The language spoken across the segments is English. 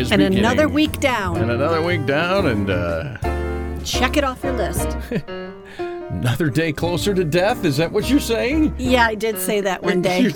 is and beginning. Another week down. And another week down, and Check it off your list. another day closer to death. Is that what you're saying? Yeah, I did say that one day.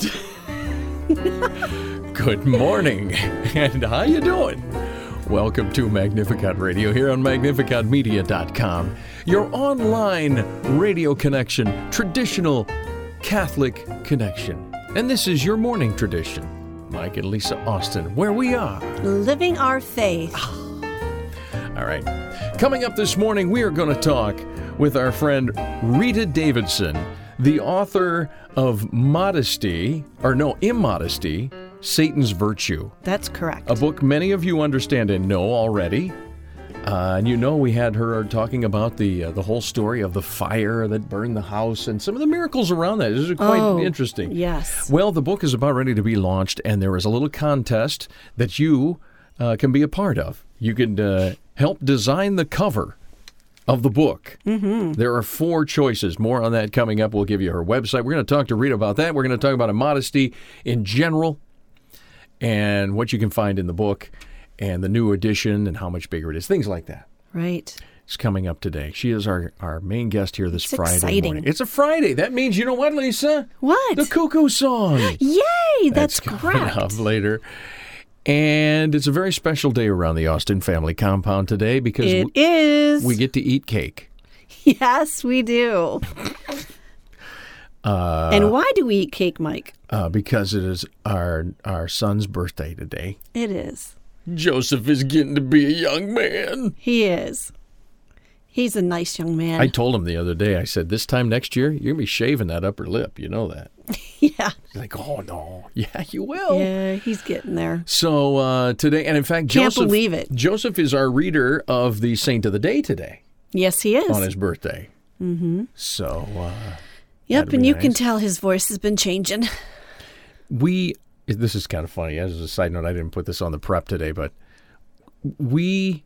Good morning, and how you doing? Welcome to Magnificat Radio here on MagnificatMedia.com, your online radio connection, traditional Catholic connection. And this is your morning tradition, Mike and Lisa Austin, where we are Living our faith. All right. Coming up this morning, we are going to talk with our friend Rita Davidson, the author of Immodesty, Satan's Virtue. That's correct. A book many of you understand and know already. And we had her talking about the whole story of the fire that burned the house and some of the miracles around that. This is quite interesting. Yes. Well, the book is about ready to be launched, and there is a little contest that you can be a part of. You can help design the cover of the book. Mm-hmm. There are 4 choices. More on that coming up. We'll give you her website. We're going to talk to Rita about that. We're going to talk about Immodesty in general and what you can find in the book and the new edition and how much bigger it is. Things like that. Right. It's coming up today. She is our main guest here this Friday exciting. morning. It's a Friday. That means, you know what, Lisa? What? The Cuckoo Song. Yay! That's coming correct. up later. And it's a very special day around the Austin family compound today because we get to eat cake. Yes, we do. And why do we eat cake, Mike? Because it is our son's birthday today. It is. Joseph is getting to be a young man. He is. He's a nice young man. I told him the other day, I said, this time next year, you're going to be shaving that upper lip. You know that. Yeah. He's like, oh, no. Yeah, you will. Yeah, he's getting there. So today, and in fact, Can't believe it. Joseph is our reader of the Saint of the Day today. Yes, he is. On his birthday. Mm-hmm. So, yep, and you can tell his voice has been changing. This is kind of funny. As a side note, I didn't put this on the prep today, but we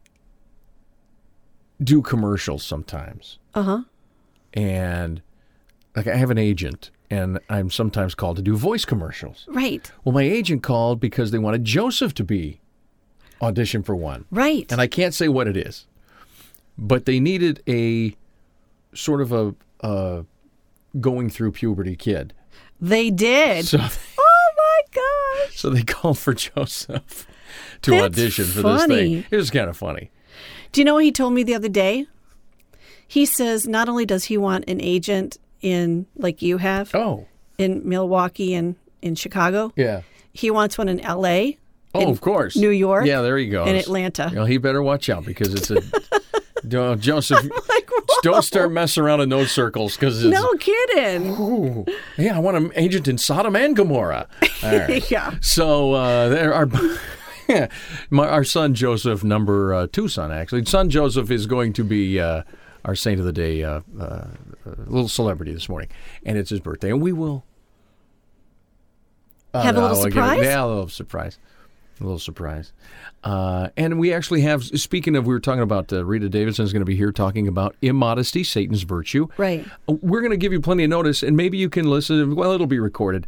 do commercials sometimes. Uh-huh. And like I have an agent, and I'm sometimes called to do voice commercials. Right. Well, my agent called because they wanted Joseph to be audition for one. Right. And I can't say what it is, but they needed a sort of a going through puberty kid. They did. So oh my gosh. So they called for Joseph to audition for this thing. It was kind of funny. Do you know what he told me the other day? He says not only does he want an agent in, like you have, in Milwaukee and in Chicago, he wants one in L.A., of course. New York. Yeah, there he goes. And Atlanta. Well, he better watch out because it's a... Joseph, don't start messing around in those circles because it's... No kidding. Ooh, yeah, I want an agent in Sodom and Gomorrah. All right. Yeah. So there are... our son Joseph, number 2 son, actually. Son Joseph is going to be our Saint of the Day little celebrity this morning. And it's his birthday. And we will... have a little surprise? Yeah, a little surprise. A little surprise. And we actually have, speaking of, we were talking about Rita Davidson is going to be here talking about Immodesty, Satan's Virtue. Right. We're going to give you plenty of notice, and maybe you can listen. Well, it'll be recorded.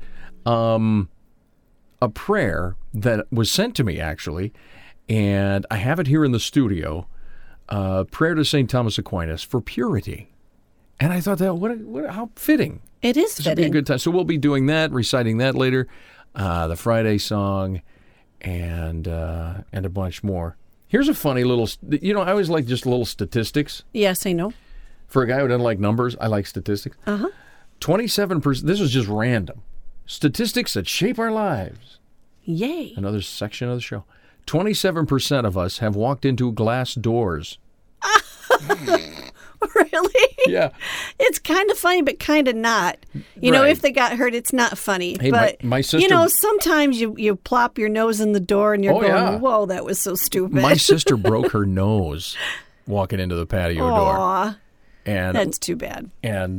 A prayer that was sent to me, actually, and I have it here in the studio. Prayer to St. Thomas Aquinas for purity. And I thought that, how fitting. It is this fitting. This would be a good time. So we'll be doing that, reciting that later, the Friday song, and a bunch more. Here's a funny little, I always like just little statistics. Yes, I know. For a guy who doesn't like numbers, I like statistics. 27%, this is just random. Statistics that shape our lives. Yay. Another section of the show. 27% of us have walked into glass doors. Really? Yeah. It's kind of funny, but kind of not. You know, if they got hurt, it's not funny. Hey, but, my sister... sometimes you plop your nose in the door and you're going, whoa, that was so stupid. My sister broke her nose walking into the patio door. And that's too bad. And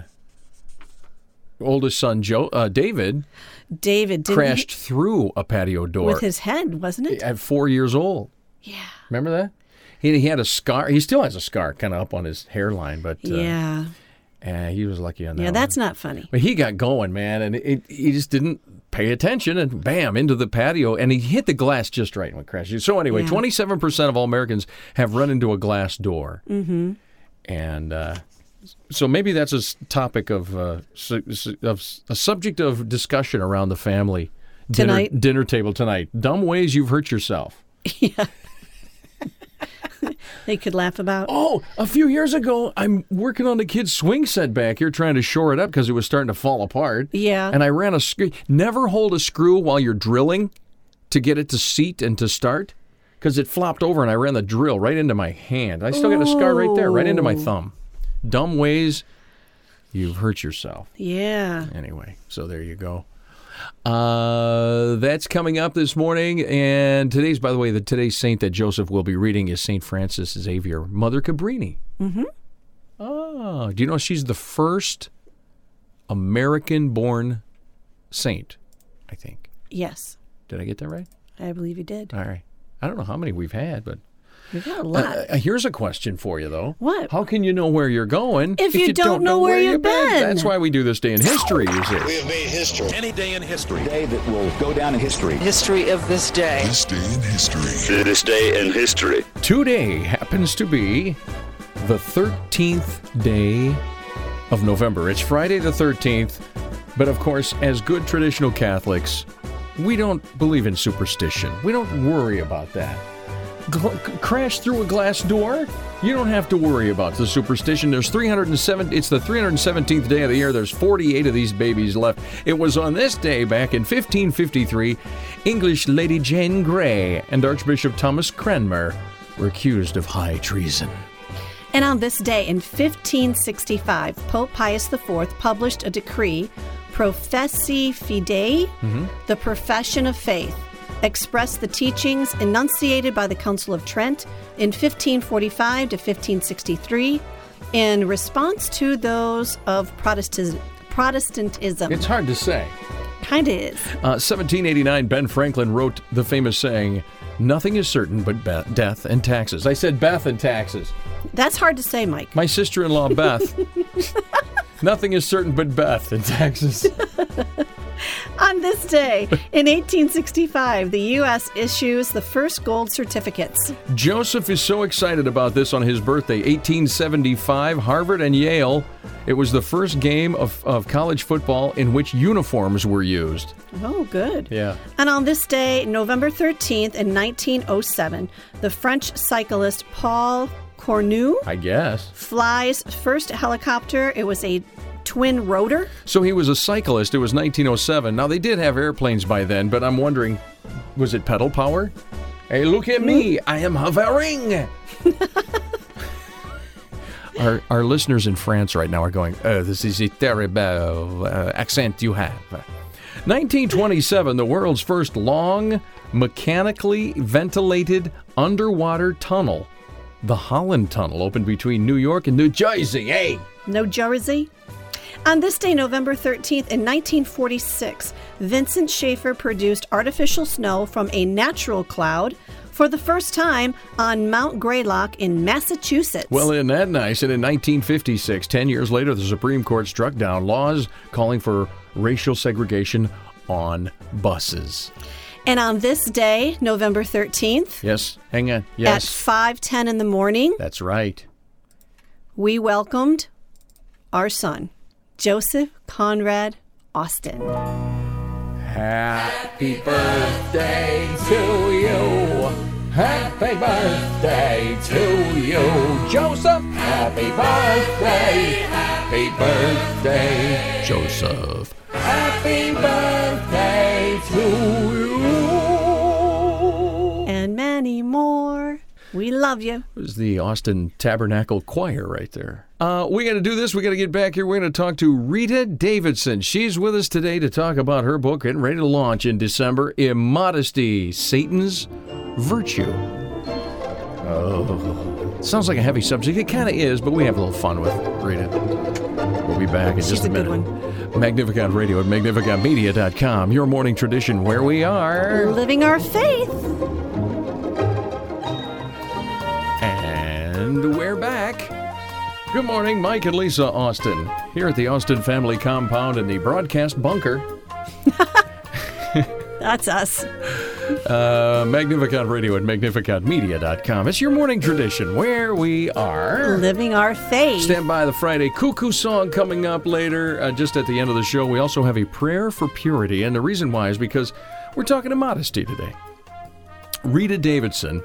oldest son, David crashed through a patio door. With his head, wasn't it? At 4 years old. Yeah. Remember that? He had a scar. He still has a scar kind of up on his hairline. But yeah. And he was lucky on that. Yeah, that's not funny. But he got going, man, and he just didn't pay attention, and bam, into the patio, and he hit the glass just right when it crashed. So anyway, 27% of all Americans have run into a glass door. Mm-hmm. And so maybe that's a topic of a subject of discussion around the family dinner table tonight. Dumb ways you've hurt yourself. Yeah. They could laugh about. Oh, a few years ago, I'm working on the kid's swing set back here, trying to shore it up because it was starting to fall apart. Yeah. And I ran a screw. Never hold a screw while you're drilling to get it to seat and to start, because it flopped over and I ran the drill right into my hand. I still got a scar right there, right into my thumb. Dumb ways you've hurt yourself. Yeah. Anyway, so there you go. That's coming up this morning, and today's saint that Joseph will be reading is St. Francis Xavier, Mother Cabrini. Mm-hmm. Oh, do you know she's the first American-born saint, I think? Yes. Did I get that right? I believe you did. All right. I don't know how many we've had, but... We've got a lot. Here's a question for you, though. What? How can you know where you're going if you don't know where you've been? That's why we do this day in history, you see. We have made history. Any day in history. A day that will go down in history. History of this day. This day in history. This day in history. Today happens to be the 13th day of November. It's Friday the 13th, but of course, as good traditional Catholics, we don't believe in superstition. We don't worry about that. Crash through a glass door? You don't have to worry about the superstition. There's 307. It's the 317th day of the year. There's 48 of these babies left. It was on this day back in 1553, English Lady Jane Grey and Archbishop Thomas Cranmer were accused of high treason. And on this day in 1565, Pope Pius IV published a decree, Professi Fidei, the profession of faith, expressed the teachings enunciated by the Council of Trent in 1545 to 1563 in response to those of Protestantism. It's hard to say. Kind of is. 1789, Ben Franklin wrote the famous saying, "Nothing is certain but death and taxes." I said Beth and taxes. That's hard to say, Mike. My sister-in-law, Beth. Nothing is certain but Beth and taxes. On this day, in 1865, the U.S. issues the first gold certificates. Joseph is so excited about this on his birthday. 1875, Harvard and Yale. It was the first game of college football in which uniforms were used. Oh, good. Yeah. And on this day, November 13th, in 1907, the French cyclist Paul Cornu, I guess, flies first helicopter. It was a twin rotor. So he was a cyclist. It was 1907. Now, they did have airplanes by then, but I'm wondering, was it pedal power? Hey, look at me. I am hovering. Our listeners in France right now are going, oh, this is a terrible accent you have. 1927, the world's first long, mechanically ventilated underwater tunnel. The Holland Tunnel opened between New York and New Jersey. Hey! New Jersey? On this day, November 13th, in 1946, Vincent Schaefer produced artificial snow from a natural cloud for the first time on Mount Greylock in Massachusetts. Well, isn't that nice? And in 1956, 10 years later, the Supreme Court struck down laws calling for racial segregation on buses. And on this day, November 13th... Yes, hang on. Yes. At 5:10 in the morning... That's right. We welcomed our son, Joseph Conrad Austin. Happy birthday to you. Happy birthday to you, Joseph. Happy birthday. Happy birthday, Joseph. Happy birthday to you. And many more. We love you. It was the Austin Tabernacle Choir right there. We got to do this. We got to get back here. We're going to talk to Rita Davidson. She's with us today to talk about her book, getting ready to launch in December, Immodesty, Satan's Virtue. Oh, sounds like a heavy subject. It kind of is, but we have a little fun with it. Rita. We'll be back in just a minute. Good one. Magnificat Radio at magnificatmedia.com. Your morning tradition where we are living our faith. And we're back. Good morning, Mike and Lisa Austin, here at the Austin Family Compound in the broadcast bunker. That's us. Magnificent Radio at magnificentmedia.com. It's your morning tradition where we are living our faith. Stand by, the Friday Cuckoo song coming up later. Just at the end of the show, we also have a prayer for purity. And the reason why is because we're talking immodesty today. Rita Davidson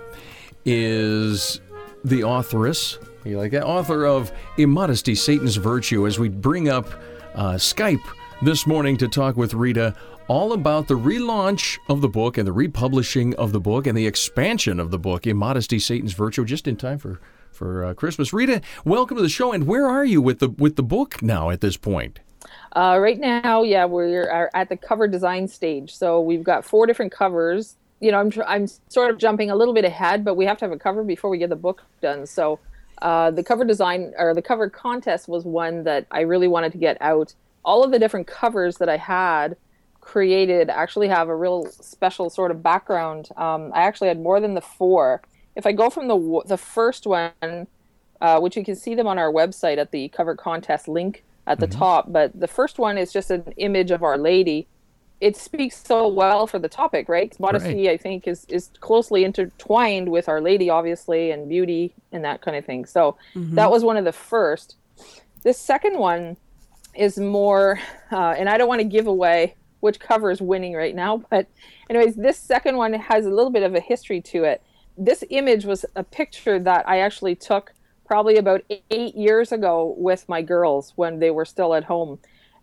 is the authoress, you like that? Author of Immodesty, Satan's Virtue, as we bring up Skype this morning to talk with Rita all about the relaunch of the book and the republishing of the book and the expansion of the book, Immodesty, Satan's Virtue, just in time for Christmas. Rita, welcome to the show. And where are you with the book now at this point? Right now, we're at the cover design stage. So we've got 4 different covers. You know, I'm sort of jumping a little bit ahead, but we have to have a cover before we get the book done. So the cover design or the cover contest was one that I really wanted to get out. All of the different covers that I had created actually have a real special sort of background. I actually had more than the 4. If I go from the first one, which you can see them on our website at the cover contest link at the top, but the first one is just an image of Our Lady. It speaks so well for the topic, right? Modesty, right. I think, is closely intertwined with Our Lady, obviously, and beauty and that kind of thing. So that was one of the first. This second one is more, and I don't want to give away which cover is winning right now. But anyways, this second one has a little bit of a history to it. This image was a picture that I actually took probably about 8 years ago with my girls when they were still at home.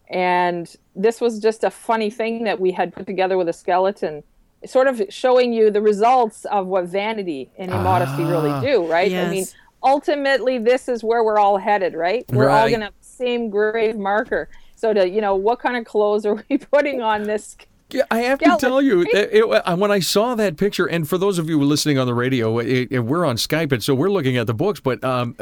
And this was just a funny thing that we had put together with a skeleton, sort of showing you the results of what vanity and immodesty really do, right? Yes. I mean, ultimately, this is where we're all headed, right? We're all going to have the same grave marker. So what kind of clothes are we putting on this? Yeah, I have to tell you, when I saw that picture, and for those of you listening on the radio, we're on Skype, and so we're looking at the books. But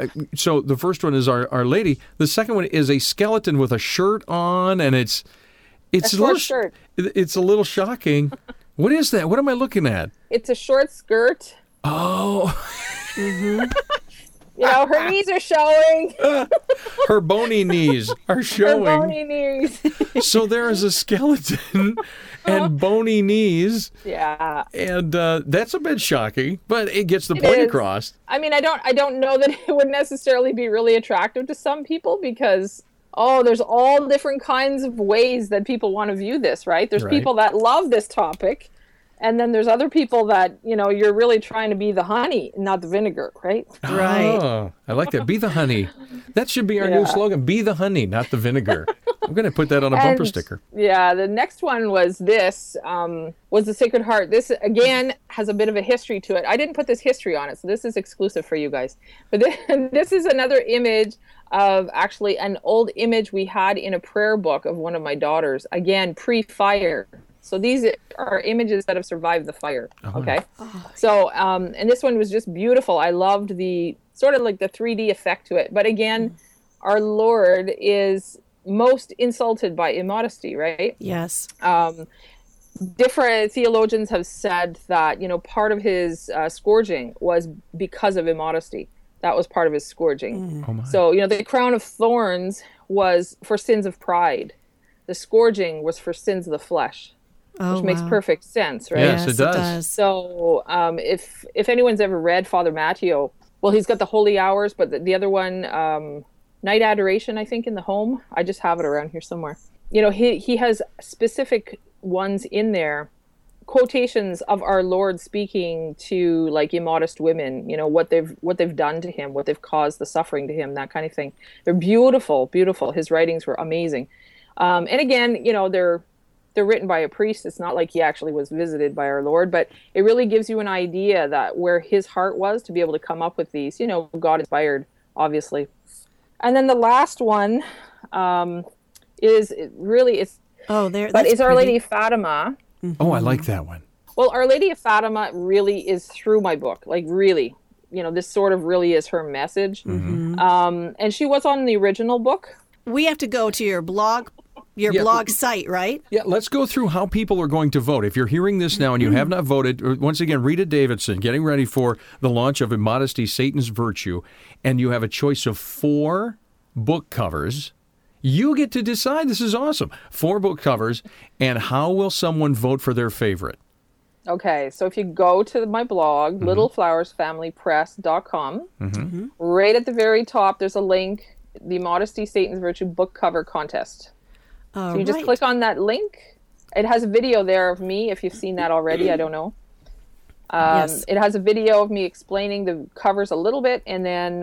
so the first one is Our Lady. The second one is a skeleton with a shirt on, and it's a short shirt. It's a little shocking. What is that? What am I looking at? It's a short skirt. Oh. You know, her knees are showing. Her bony knees are showing. Her bony knees. So there is a skeleton and bony knees. Yeah. And that's a bit shocking, but it gets the point across. I mean, I don't know that it would necessarily be really attractive to some people because, there's all different kinds of ways that people want to view this, right? There's people that love this topic. And then there's other people that, you're really trying to be the honey, not the vinegar, right? Right. Oh, I like that. Be the honey. That should be our new slogan. Be the honey, not the vinegar. I'm going to put that on a bumper sticker. Yeah, the next one was this, was the Sacred Heart. This, again, has a bit of a history to it. I didn't put this history on it, so this is exclusive for you guys. But this is another image of actually an old image we had in a prayer book of one of my daughters. Again, pre-fire. So these are images that have survived the fire, okay? So, and this one was just beautiful. I loved the sort of like the 3D effect to it. But again, our Lord is most insulted by immodesty, right? Yes. Different theologians have said that, part of his scourging was because of immodesty. That was part of his scourging. So, the crown of thorns was for sins of pride. The scourging was for sins of the flesh. Which makes perfect sense, right? Yes, it does. So if anyone's ever read Father Matteo, well, he's got the Holy Hours, but the other one, Night Adoration, I think, in the Home. I just have it around here somewhere. He has specific ones in there, quotations of our Lord speaking to like immodest women, what they've done to him, what they've caused the suffering to him, that kind of thing. They're beautiful, beautiful. His writings were amazing. And again, they're written by a priest. It's not like he actually was visited by our Lord, but it really gives you an idea that where his heart was to be able to come up with these, God inspired, obviously. And then the last one it's Our Lady of Fatima. Oh, I like that one. Well, Our Lady of Fatima really is through my book, like really, this sort of really is her message. And she was on the original book. We have to go to your blog your blog site, right? Yeah, let's go through how people are going to vote. If you're hearing this now and you have not voted, once again, Rita Davidson, getting ready for the launch of Immodesty, Satan's Virtue, and you have a choice of 4 book covers. You get to decide. This is awesome. 4 book covers, and how will someone vote for their favorite? Okay, so if you go to my blog, littleflowersfamilypress.com, right at the very top, there's a link, the Immodesty, Satan's Virtue book cover contest. So you just click on that link. It has a video there of me, if you've seen that already, I don't know. Yes. It has a video of me explaining the covers a little bit, and then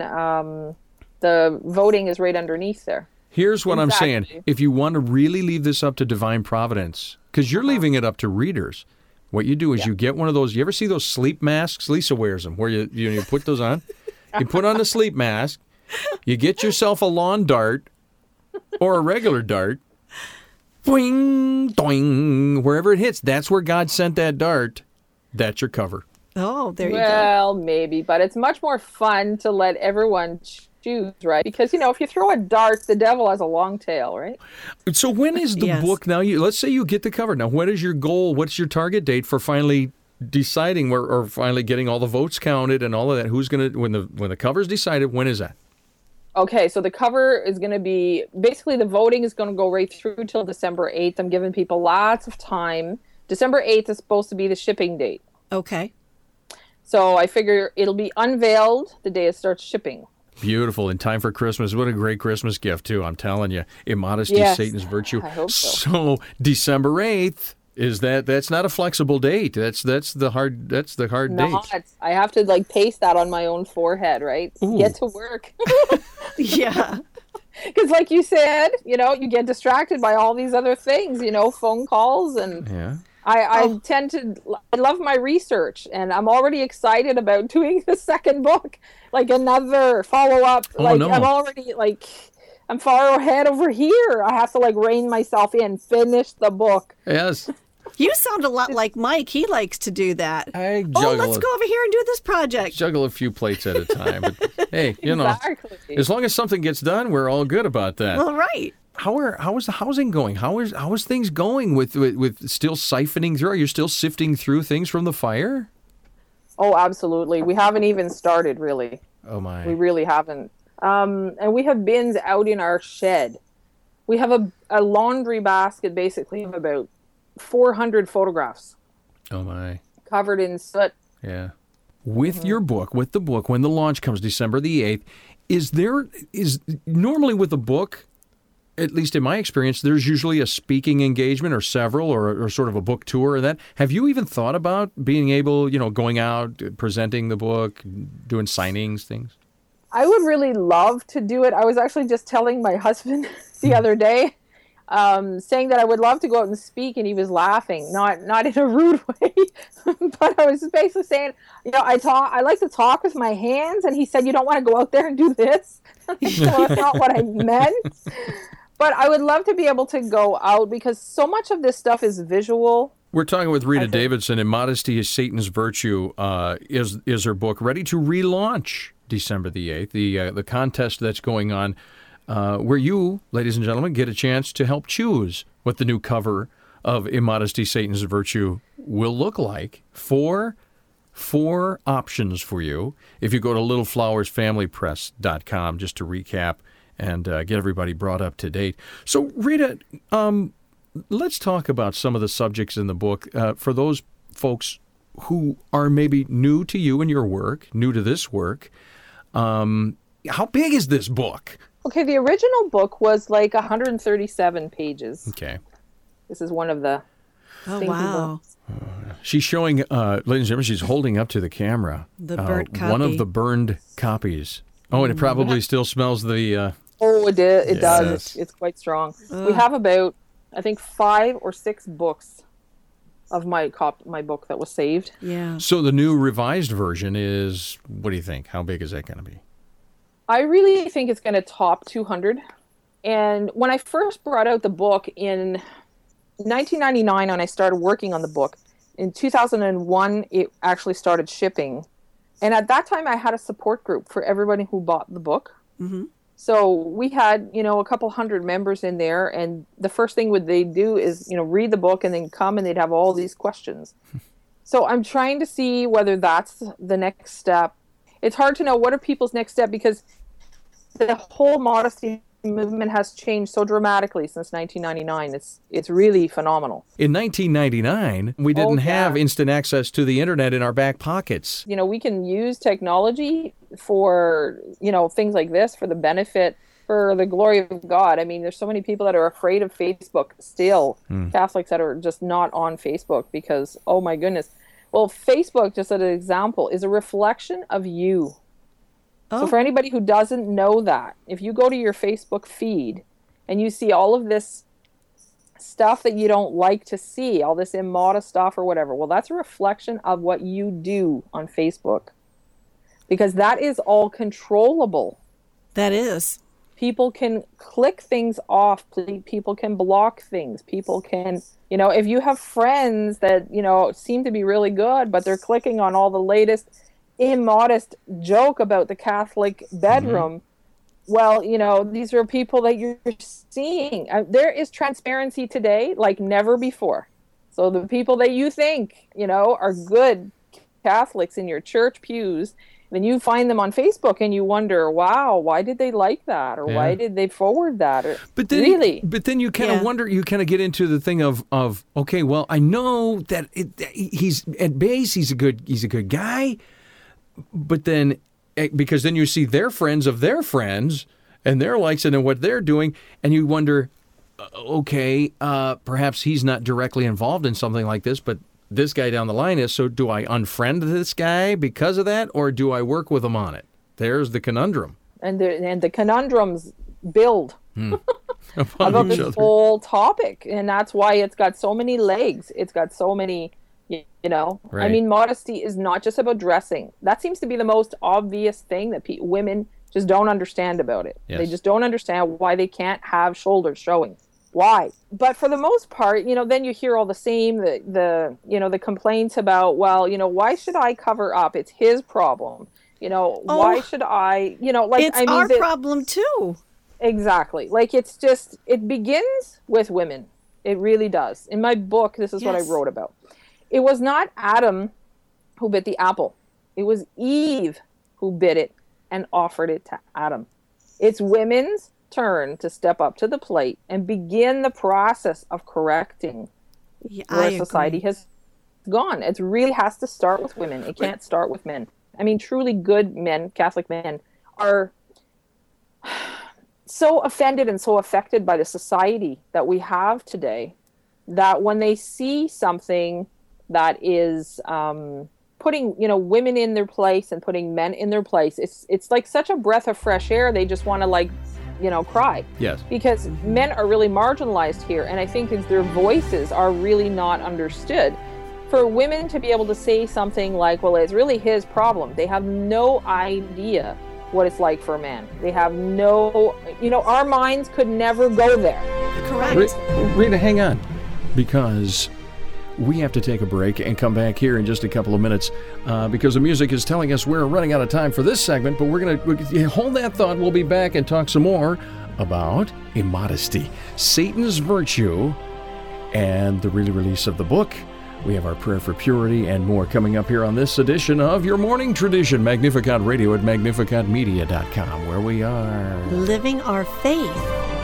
the voting is right underneath there. Here's what I'm saying. If you want to really leave this up to divine providence, because you're leaving it up to readers, what you do is you get one of those, you ever see those sleep masks? Lisa wears them, where you put those on. You put on the sleep mask, you get yourself a lawn dart or a regular dart, boing, doing, wherever it hits, that's where God sent that dart. That's your cover. Oh, there you go. Well, maybe, but it's much more fun to let everyone choose, right? Because, if you throw a dart, the devil has a long tail, right? So when is the book now? Let's say you get the cover. Now, what is your goal? What's your target date for finally deciding or finally getting all the votes counted and all of that? Who's going to, when the cover's decided, when is that? Okay, so the cover is going to be, basically the voting is going to go right through till December 8th. I'm giving people lots of time. December 8th is supposed to be the shipping date. Okay. So I figure it'll be unveiled the day it starts shipping. Beautiful. In time for Christmas. What a great Christmas gift, too. I'm telling you. Immodesty, Satan's Virtue. I hope so. So December 8th. That's not a flexible date. That's the hard date. I have to paste that on my own forehead, right? Ooh. Get to work. Yeah. Because like you said, you get distracted by all these other things, phone calls and I love my research, and I'm already excited about doing the second book, another follow-up. I'm already I'm far ahead over here. I have to rein myself in, finish the book. Yes. You sound a lot like Mike. He likes to do that. Let's go over here and do this project. Juggle a few plates at a time. But, hey, as long as something gets done, we're all good about that. Well, right. How is the housing going? How is things going with still siphoning through? Are you still sifting through things from the fire? Oh, absolutely. We haven't even started, really. Oh, my. We really haven't. And we have bins out in our shed. We have a laundry basket, basically, of about 400 photographs. Oh, my. Covered in soot. Yeah. With your book, when the launch comes December the 8th, is normally with a book, at least in my experience, there's usually a speaking engagement or several or sort of a book tour or that. Have you even thought about being able, going out, presenting the book, doing signings, things? I would really love to do it. I was actually just telling my husband the other day, saying that I would love to go out and speak, and he was laughing, not in a rude way, but I was basically saying, I like to talk with my hands, and he said, you don't want to go out there and do this? So that's not what I meant. But I would love to be able to go out because so much of this stuff is visual. We're talking with Rita Davidson. Immodesty is Satan's Virtue is her book, ready to relaunch December the 8th. The contest that's going on where you, ladies and gentlemen, get a chance to help choose what the new cover of Immodesty, Satan's Virtue will look like. Four options for you. If you go to littleflowersfamilypress.com, just to recap, and get everybody brought up to date. So, Rita, let's talk about some of the subjects in the book for those folks who are maybe new to you and your work, new to this work. How big is this book? Okay, the original book was 137 pages. Okay. This is one of the books. She's showing, ladies and gentlemen, she's holding up to the camera. The burnt copy. One of the burned copies. Oh, and it probably still smells the... Oh, it does. It's quite strong. We have about, I think, 5 or 6 books of my book that was saved. Yeah. So the new revised version is, what do you think? How big is that going to be? I really think it's going to top 200. And when I first brought out the book in 1999, when I started working on the book, in 2001, it actually started shipping. And at that time, I had a support group for everybody who bought the book. Mm-hmm. So we had, a couple hundred members in there, and the first thing they do is, read the book and then come and they'd have all these questions. So I'm trying to see whether that's the next step. It's hard to know what are people's next step, because the whole modesty movement has changed so dramatically since 1999. It's really phenomenal. In 1999, we didn't have instant access to the internet in our back pockets. We can use technology for, things like this for the benefit, for the glory of God. I mean, there's so many people that are afraid of Facebook still, Catholics that are just not on Facebook because, oh my goodness. Well, Facebook, just as an example, is a reflection of you. So for anybody who doesn't know that, if you go to your Facebook feed and you see all of this stuff that you don't like to see, all this immodest stuff or whatever, well, that's a reflection of what you do on Facebook. Because that is all controllable. That is. People can click things off. People can block things. People can, if you have friends that, seem to be really good, but they're clicking on all the latest immodest joke about the Catholic bedroom, well, these are people that you're seeing. There is transparency today like never before. So the people that you think, are good Catholics in your church pews, then you find them on Facebook and you wonder, wow, why did they like that? Or why did they forward that? Or, but then you kind of wonder, you kind of get into the thing of okay, well, I know that he's at base, he's a good guy. But then, because then you see their friends of their friends and their likes and what they're doing, and you wonder, okay, perhaps he's not directly involved in something like this, but this guy down the line is. So do I unfriend this guy because of that, or do I work with him on it? There's the conundrum. And the conundrums build about this whole topic, and that's why it's got so many legs. It's got so many. Right. I mean, modesty is not just about dressing. That seems to be the most obvious thing that women just don't understand about it. Yes. They just don't understand why they can't have shoulders showing. Why? But for the most part, then you hear all the same, the complaints about, well, why should I cover up? It's his problem. Why should I, it's our problem too. Exactly. Like, it begins with women. It really does. In my book, this is what I wrote about. It was not Adam who bit the apple. It was Eve who bit it and offered it to Adam. It's women's turn to step up to the plate and begin the process of correcting where society has gone. It really has to start with women. It can't start with men. I mean, truly good men, Catholic men, are so offended and so affected by the society that we have today that when they see something that is putting, women in their place and putting men in their place, it's like such a breath of fresh air. They just want to cry. Yes. Because men are really marginalized here, and I think their voices are really not understood. For women to be able to say something like, well, it's really his problem, they have no idea what it's like for a man. They have no, our minds could never go there. Correct. Rita, hang on, because we have to take a break and come back here in just a couple of minutes because the music is telling us we're running out of time for this segment, but we're going to hold that thought. We'll be back and talk some more about immodesty, Satan's virtue, and the re-release of the book. We have our prayer for purity and more coming up here on this edition of Your Morning Tradition, Magnificat Radio at magnificatmedia.com, where we are living our faith.